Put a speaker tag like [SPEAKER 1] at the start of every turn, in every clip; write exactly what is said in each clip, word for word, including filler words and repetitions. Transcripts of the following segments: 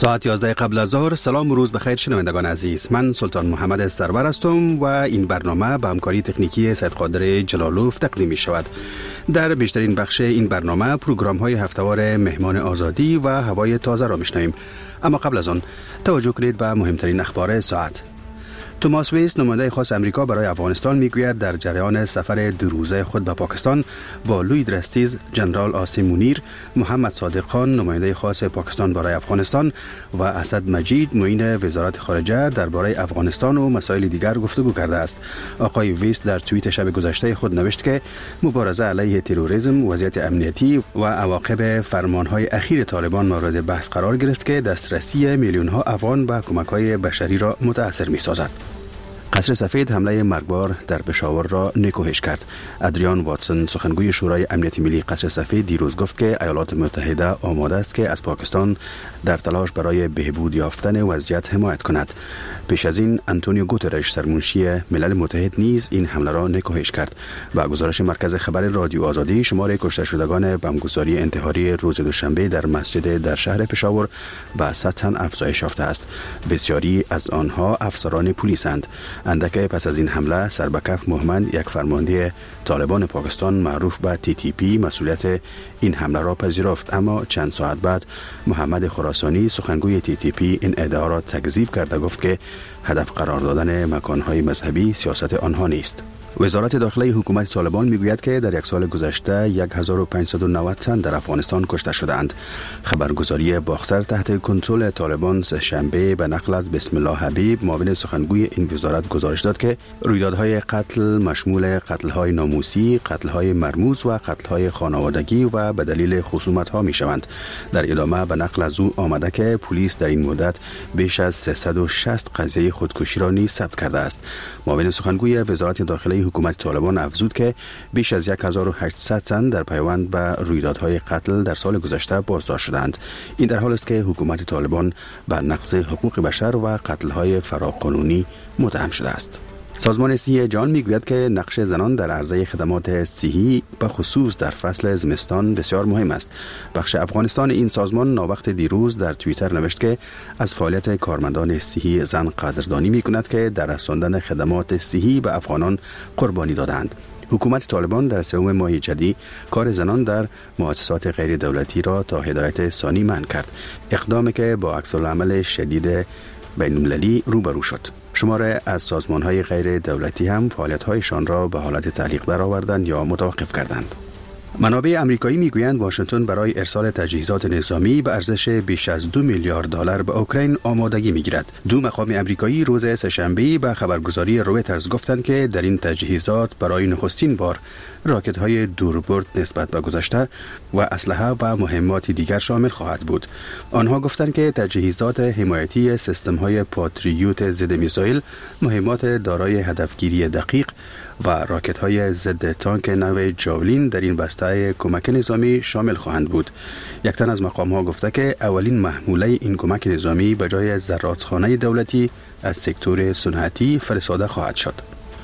[SPEAKER 1] ساعت یازده قبل از ظهر. سلام و روز بخیر شنوندگان عزیز. من سلطان محمد سرور هستم و این برنامه با همکاری تکنیکی سید قادر جلالوف تقدیم می شود. در بیشترین بخش این برنامه پروگرام های هفتهوار مهمان آزادی و هوای تازه را میشنویم. اما قبل از آن توجه کنید به مهمترین اخبار ساعت. توماس ویس، نماینده خاص امریکا برای افغانستان، میگوید در جریان سفر دو روزه خود به پاکستان با لوید رستیز، جنرال آسیم مونیر، محمد صادق خان، نماینده خاص پاکستان برای افغانستان و اسد مجید، معین وزارت خارجه درباره افغانستان و مسائل دیگر گفتگو کرده است. آقای ویس در توییت شب گذشته خود نوشت که مبارزه علیه تروریسم، وضعیت امنیتی و عواقب فرمانهای اخیر طالبان مورد بحث قرار گرفت که دسترسی میلیون ها افغان به کمک‌های بشری را متاثر می‌سازد. قصر سفید حمله مرگبار در پشاور را نکوهش کرد. ادریان واتسون، سخنگوی شورای امنیت ملی قصر سفید، دیروز گفت که ایالات متحده آماده است که از پاکستان در تلاش برای بهبود یافتن وضعیت حمایت کند. پیش از این آنتونیو گوترش، سرمنشی ملل متحد، نیز این حمله را نکوهش کرد. با گزارش مرکز خبر رادیو آزادی، شمار کشته شدگان بمبگذاری انتحاری روز دوشنبه در مسجد در شهر پشاور به صد تن افزایش یافته است. بسیاری از آنها افسران پلیسند. اندکی پس از این حمله، سربکف محمد، یک فرمانده طالبان پاکستان معروف به تی تی پی، مسئولیت این حمله را پذیرفت، اما چند ساعت بعد محمد خراسانی، سخنگوی تی تی پی، این ادعا را تکذیب کرده گفت که هدف قرار دادن مکانهای مذهبی سیاست آنها نیست. وزارت داخلی حکومت طالبان میگوید که در یک سال گذشته هزار و پانصد و نود تن در افغانستان کشته شدند. خبرگزاری باختر تحت کنترل طالبان سه‌شنبه به نقل از بسم الله حبیب، معاون سخنگوی این وزارت، گزارش داد که رویدادهای قتل مشمول قتل‌های ناموسی، قتل‌های مرموز و قتل‌های خانوادگی و به دلیل خصومت‌ها می‌شوند. در ادامه به نقل از او آمده که پلیس در این مدت بیش از سیصد و شصت قضیه خودکشی را نیز ثبت کرده است. معاون سخنگوی وزارت داخلی حکومت طالبان افزود که بیش از هزار و هشتصد تن در پیوند به رویدادهای قتل در سال گذشته بازداشت شدند. این در حالی است که حکومت طالبان به نقض حقوق بشر و قتل‌های فراقانونی متهم شده است. سازمان صحی جهان میگوید که نقش زنان در عرضه خدمات صحی به خصوص در فصل زمستان بسیار مهم است. بخش افغانستان این سازمان ناوقت دیروز در توییتر نوشت که از فعالیت کارمندان صحی زن قدردانی میکند که در رساندن خدمات صحی به افغانان قربانی دادند. حکومت طالبان در سوم ماه جدی کار زنان در مؤسسات غیر دولتی را تا هدایت ثانی منع کرد، اقدامی که با عکس‌العمل شدید بین‌المللی روبرو شد. شماره از سازمان‌های غیر دولتی هم فعالیت‌هایشان را به حالت تعلیق درآوردند یا متوقف کردند. منابع آمریکایی میگویند واشنگتن برای ارسال تجهیزات نظامی به ارزش بیش از دو میلیارد دلار به اوکراین آمادگی میگیرد. دو مقام آمریکایی روز سه‌شنبه به خبرگزاری رویترز گفتند که در این تجهیزات برای نخستین بار راکت‌های دوربرد نسبت به گذشته و اسلحه و مهمات دیگر شامل خواهد بود. آنها گفتند که تجهیزات حمایتی سیستم‌های پاتریوت ضد میزایل، مهمات دارای هدفگیری دقیق و راکت‌های ضد تانک نو جاولین در این بسته کمک نظامی شامل خواهند بود. یک تن از مقام‌ها گفته که اولین محموله این کمک نظامی به جای زرادخانه دولتی از سکتور صنعتی فرستاده خواهد شد.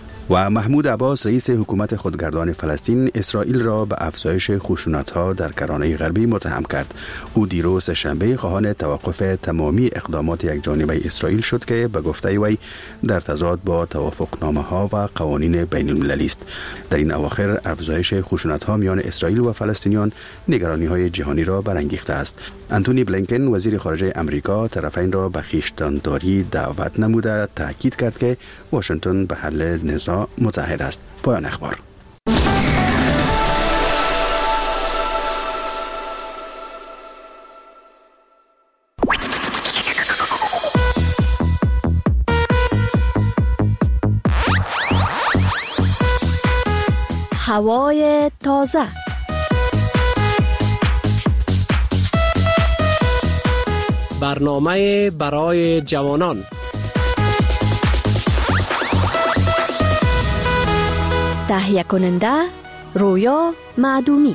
[SPEAKER 1] و محمود عباس، رئیس حکومت خودگردان فلسطین، اسرائیل را به افزایش خشونت‌ها در کرانه غربی متهم کرد. او دیروز شنبه خواهان توقف تمامی اقدامات یکجانبه اسرائیل شد که به گفته وی در تضاد با توافقنامه‌ها و قوانین بین‌المللی است. در این اواخر افزایش خشونت‌ها میان اسرائیل و فلسطینیان نگرانی‌های جهانی را برانگیخته است. آنتونی بلینکن، وزیر خارجه آمریکا، طرفین را به خویشتن‌داری دعوت نموده تاکید کرد که واشنگتن به حل نزاع متحد است. پایان اخبار.
[SPEAKER 2] هوای تازه.
[SPEAKER 3] برنامه برای جوانان.
[SPEAKER 2] تهیه کننده رویا معدومی.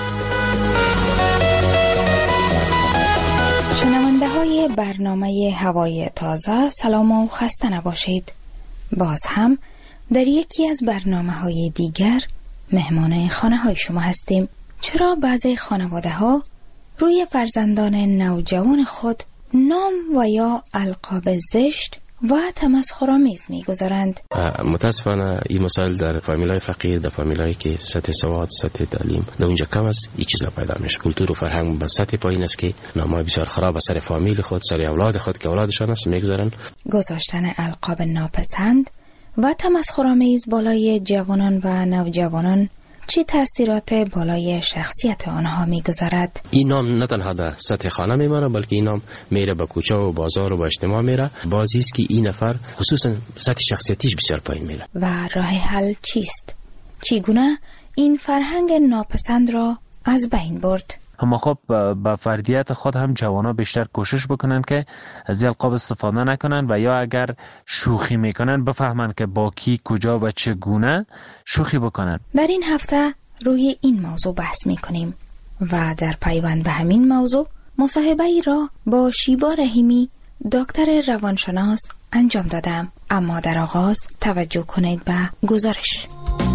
[SPEAKER 4] شنونده های برنامه هوای تازه، سلام و خسته نباشید. باز هم در یکی از برنامه های دیگر مهمان خانه های شما هستیم. چرا بعضی خانواده ها روی فرزندان نوجوان خود نام و یا القاب زشت و تمسخرآمیز می‌گذارند.
[SPEAKER 5] متاسفانه این مسائل در فامیلای فقیر، در فامیلایی که سطح سواد، سطح تعلیم در اونجا کم است، این چیزا پیدا میشه. کلتور و فرهنگ به سطح پایین است که نامای بسیار خراب سر فامیل خود، سر اولاد خود که اولادشان است میگذارن.
[SPEAKER 4] گذاشتن القاب ناپسند و تمسخرآمیز بالای جوانان و نوجوانان چه تأثیرات بالای شخصیت آنها میگذارد؟
[SPEAKER 5] این نام نه تنها در سطح خانه میمانه، بلکه این نام میره به کوچه و بازار و به اجتماع میره. بازی است که این نفر خصوصا سطح شخصیتیش بسیار پایین میره.
[SPEAKER 4] و راه حل چیست؟ چگونه این فرهنگ ناپسند را از بین برد؟
[SPEAKER 6] اما خب با فردیت خود هم جوانا بیشتر کوشش بکنن که از القاب استفاده نکنن و یا اگر شوخی میکنن بفهمن که با کی، کجا و چگونه شوخی بکنن.
[SPEAKER 4] در این هفته روی این موضوع بحث میکنیم و در پیوند به همین موضوع مصاحبه ای را با شیبا رحیمی دکتر روانشناس انجام دادم. اما در آغاز توجه کنید به گزارش.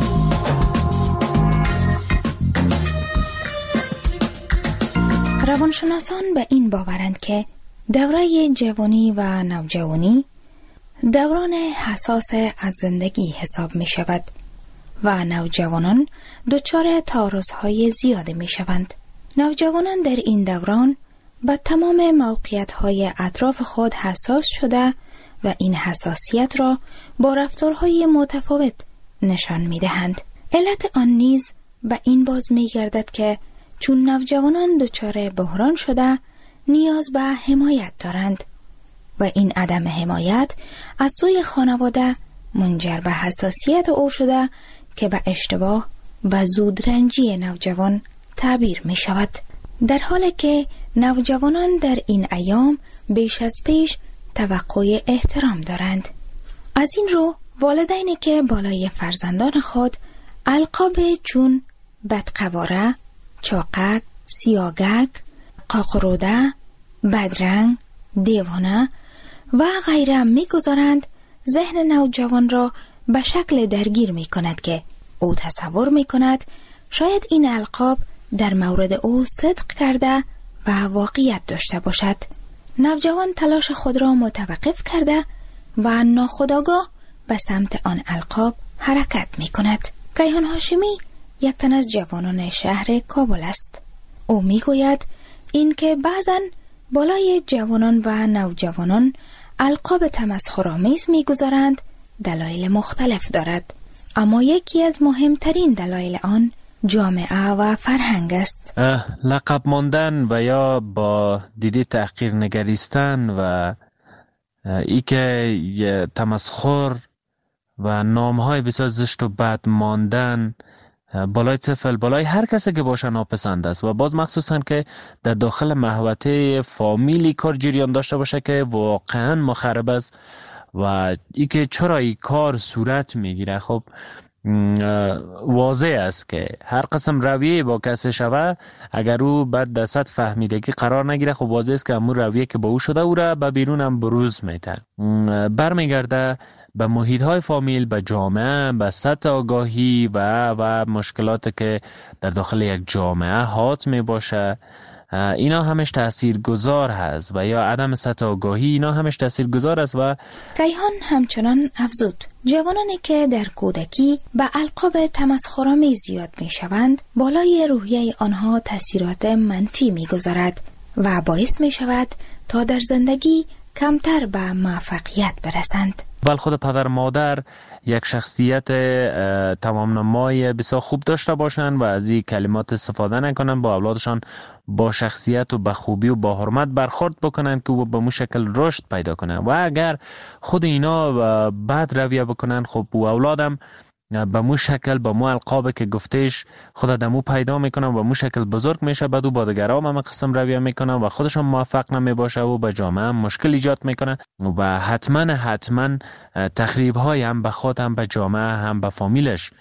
[SPEAKER 4] روانشناسان به این باورند که دوره جوانی و نوجوانی دوران حساس از زندگی حساب می شود و نوجوانان دچار تعارض‌های زیادی می شوند. نوجوانان در این دوران به تمام موقعیت‌های اطراف خود حساس شده و این حساسیت را با رفتارهای متفاوت نشان می دهند. علت آن نیز به این باز می گردد که چون نوجوانان دچار بحران شده نیاز به حمایت دارند و این عدم حمایت از سوی خانواده منجر به حساسیت او شده که به اشتباه و زودرنجی نوجوان تعبیر می شود. در حالی که نوجوانان در این ایام بیش از پیش توقع احترام دارند. از این رو والدینی که بالای فرزندان خود القاب چون بدقواره، چاقک، سیاگک، قاقروده، بدرنگ، دیوانه و غیره میگذارند، ذهن نوجوان را به شکل درگیر می کند که او تصور می کند شاید این القاب در مورد او صدق کرده و واقعیت داشته باشد. نوجوان تلاش خود را متوقف کرده و ناخودآگاه به سمت آن القاب حرکت می کند. کیهان هاشمی یک تن از جوانان شهر کابل است. او می گوید این که بعضاً بالای جوانان و نوجوانان القاب تمسخرآمیز می گذارند دلایل مختلف دارد، اما یکی از مهمترین دلایل آن جامعه و فرهنگ است.
[SPEAKER 6] لقب ماندن و یا با دیده تحقیر نگریستن و ای که تمسخر و نامهای بسیار زشت و بد ماندن بالای طفل، بالای هر کسی که باشه ناپسند است و باز مخصوصا که در داخل محوطه فامیلی کار جریان داشته باشه که واقعا مخرب است و ای که چرا این کار صورت میگیره. خب واضح است که هر قسم رویه با کسی شوه اگر او بعد در سطح فهمیدگی قرار نگیره، خب واضح است که همون رویه که با او شده او را به بیرون هم بروز میتن. برمیگرده به محیط های فامیل، به جامعه، به سطح آگاهی و و مشکلات که در داخل یک جامعه حات می باشه. اینا همش تاثیرگذار هست و یا عدم سطح آگاهی اینا همش تاثیرگذار است. و
[SPEAKER 4] کیهان همچنان افزود جوانانی که در کودکی به القاب تمسخرآمیز زیاد می شوند بالای روحیه آنها تاثیرات منفی می گذارد و باعث می شود تا در زندگی کمتر به موفقیت برسند.
[SPEAKER 6] بل خود پدر مادر یک شخصیت تمام نمای بسیار خوب داشته باشند و از این کلمات استفاده نکنند، با اولادشان با شخصیت و با خوبی و با حرمت برخورد بکنند که به مو شکل رشد پیدا کنند. و اگر خود اینا بد رویه بکنند، خب و اولادم به مو شکل به مو القاب که گفتش خود دمو پیدا میکنن و مو شکل بزرگ میشه، بعد او با دیگران هم قسم رویه میکنن و خودشون موفق نمیباشه و به جامعه هم مشکل ایجاد میکنن و حتما حتما تخریب های هم به خود هم به جامعه هم به فامیلش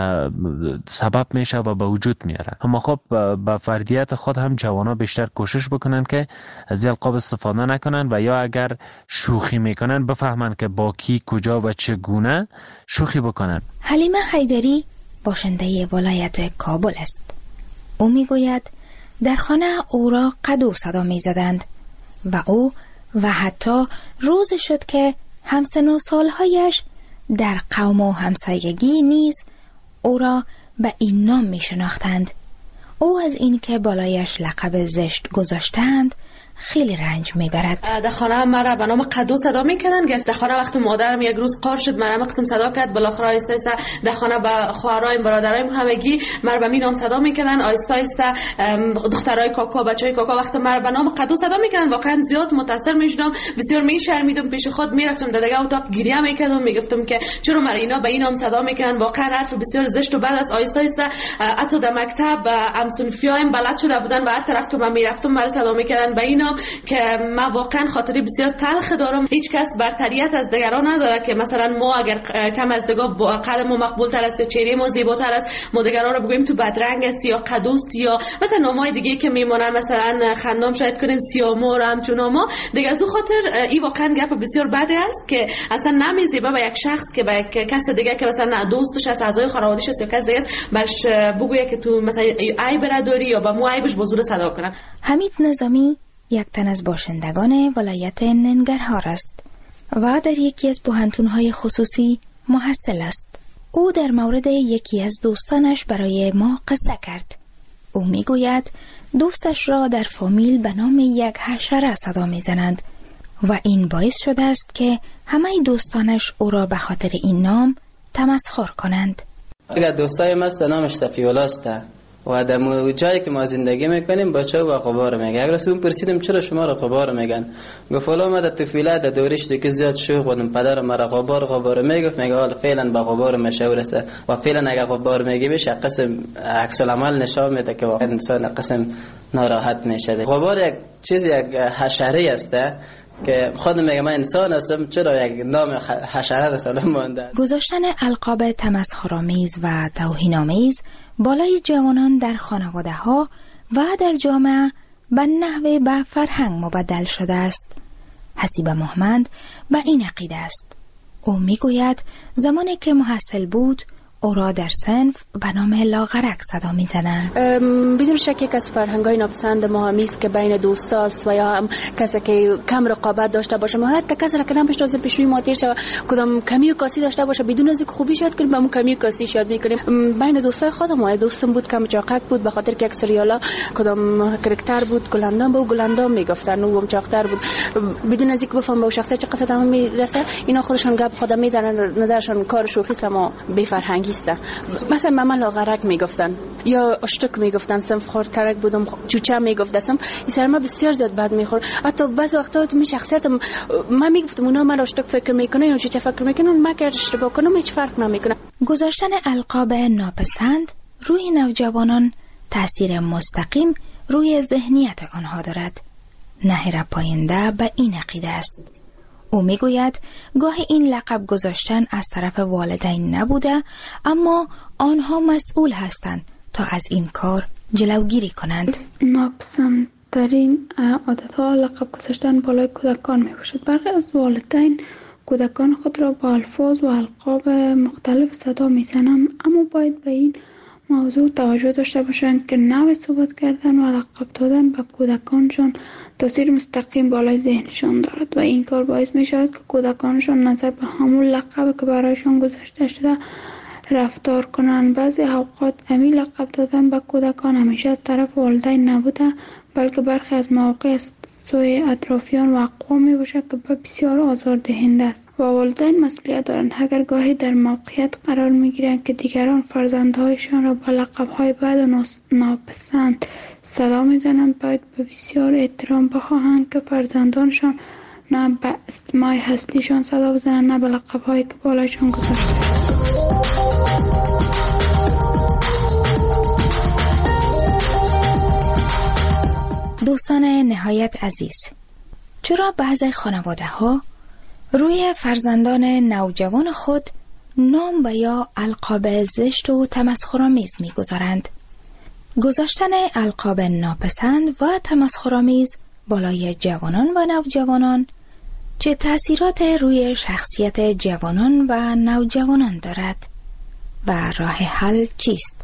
[SPEAKER 6] سبب میشه و به وجود میاره. اما خب با فردیت خود هم جوانا بیشتر کوشش بکنن که از القاب استفاده نکنن و یا اگر شوخی میکنن بفهمن که با کی، کجا و چگونه شوخی بکنن.
[SPEAKER 4] حلیمه حیدری باشنده ولایت کابل است. او میگوید در خانه او را قدو صدا میزدند و او و حتی روز شد که همسن و سالهایش در قوم و همسایگی نیز او را به این نام می شناختند. او از این که بالایش لقب زشت گذاشتند خیلی رنج میبرد.
[SPEAKER 7] در خانه مرا به نام قدو صدا میکنن. در خانه وقتی مادرم یک روز قار شد مرا قسم صدا کرد، بالاخره آیسته آیسته در خانه به خواهرایم برادرایم همگی مرا به می نام صدا میکنن. آیسته آیسته دخترای کاکا بچهای کاکا وقتی مرا به نام قدو صدا میکنن واقعا زیاد متاثر میشدم، بسیار میشرمیدم، پیش خود میرفتم در دیگه اتاق گریه میکردم، میگفتم که چرا مرا اینا به این نام صدا میکنن، واقعا حرف بسیار زشت و بد است. آیسته آیسته حتی در مکتب ام صنفیایم بلد شده بودن و هر طرف که من میرفتم مرا صدا میکردن به این که من واقعا خاطری بسیار تلخ دارم. هیچ کس برتریت از دیگران نداره که مثلا ما اگر کم از دیگه قد ما مقبول تر است یا چهره ما زیباتر است ما دیگران رو بگوییم تو بدرنگ است یا قدوست یا مثلا نامای دیگه که میمونن مثلا خندام شاید کنین سیامور همچون ما دیگه. از اون خاطر این واقعا گپ بسیار بده است که اصلا نمیزیبه به یک شخص که به یک کس دیگه که مثلا دوستش است، اعضای خانواده‌اش است یا کس دیگه است برش بگویه که تو مثلا عیب نداری یا به مو عیبش بزرگ صدا کنن.
[SPEAKER 4] حمید نظامی یک تن از باشندگان ولایت ننگرهار است و در یکی از پوهنتون‌های خصوصی محصل است. او در مورد یکی از دوستانش برای ما قصه کرد. او میگوید دوستش را در فامیل به نام یک حشره صدا میزنند و این باعث شده است که همه دوستانش او را به خاطر این نام تمسخر کنند.
[SPEAKER 8] اگر دوستای ما نامش صفی‌الله است و در جایی که ما زندگی میکنیم بچه و غبار میگه. اگر از اون پرسیدم چرا شما را غبار میگن، گفت والا ما در طفولیت در دورش دیگه زیاد شوخ بودم، پدرم مرا غبار غبار میگفت، میگه حالا فعلا با غبار مشهور است و فعلا اگر غبار میگه بشه قسم عکس العمل نشان میده که واقعا انسان قسم ناراحت میشه. غبار یک چیز یک حشره است که خودم میگم من انسان هستم، چرا یک نام حشره را سلام مونده.
[SPEAKER 4] گذاشتن القاب تمسخرآمیز و توهین‌آمیز بالای جوانان در خانواده ها و در جامعه به نحوه به فرهنگ مبدل شده است. حسیب محمد به این عقیده است. او میگوید زمانی که محصل بود او را در صنف به نام لاغرک صدا می زدند.
[SPEAKER 9] بدون شک یک از فرهنگ‌های ناپسند ما همیست که بین دوستاست و یا هم کسی که کم رقابت داشته باشه، ما حتی کسی را که نمی‌شناسه پیشوی ما تیر شه کدام کمی و کاسی داشته باشه بدون از اینکه خوبی یاد کنیم با اون کمی و کاسی یاد می‌کنیم. بین دوستای خودم ما دوستم بود کم چاقک بود به خاطر که یک سریالا کدام کاراکتر بود گلندام بود گلندام میگفتن و چاقتر بود بدون از اینکه بفهم به شخصیت چه قصد هم میرسه اینا خودشون گپ خودم میزنن نظرشون کار شوخی است اما بی فرهنگی است. مثلا ماما لاغرک میگفتن یا اشتک میگفتن، صنف خورد کرک بودم چوچه میگفتم، این سر ما بسیار زیاد بد میخورد. حتی بعضی وقتا تو می شخصیتم من میگفتم اونا من اشتک فکر میکنه یا چوچه فکر میکنه من که اشتباه کنم هیچ فرق نمیکنه.
[SPEAKER 4] گذاشتن القاب ناپسند روی نوجوانان تاثیر مستقیم روی ذهنیت آنها دارد. نهر پاینده به این عقیده است. او میگوید گاهی این لقب گذاشتن از طرف والدین نبوده اما آنها مسئول هستند تا از این کار جلوگیری کنند.
[SPEAKER 10] ناپسندترین عادتها لقب گذاشتن بالای کودکان می باشد. برخی از والدین کودکان خود را با الفاظ و القاب مختلف صدا می زنند، اما باید به این موضوع توجه داشته باشند که نوع صحبت کردن و لقب دادن به کودکانشان تاثیر مستقیم بالای ذهنشان دارد و این کار باعث می شود که کودکانشان نظر به همون لقب که برایشان گذاشته شده رفتار کنند. بعضی اوقات همین لقب دادن به کودکان همیشه از طرف والدین نبوده بلکه برخی از مواقع از سوی اطرافیان و اقوام می باشد که بسیار آزاردهنده است و والدین مسئولیت دارند. اگر گاهی در موقعیت قرار می گیرند که دیگران فرزندهایشان را با لقب‌های بد و ناپسند صدا می زنند باید به بسیار احترام بخواهند که فرزندانشان نه به اسمای هستیشان صدا بزنند نه به لقب‌هایی که بالایشان گذاشته.
[SPEAKER 4] دوستان نهایت عزیز، چرا بعضی خانواده ها روی فرزندان نوجوان خود نام و یا القاب زشت و تمسخرآمیز می‌گذارند؟ گذاشتن القاب ناپسند و تمسخرآمیز بالای جوانان و نوجوانان چه تأثیرات روی شخصیت جوانان و نوجوانان دارد و راه حل چیست؟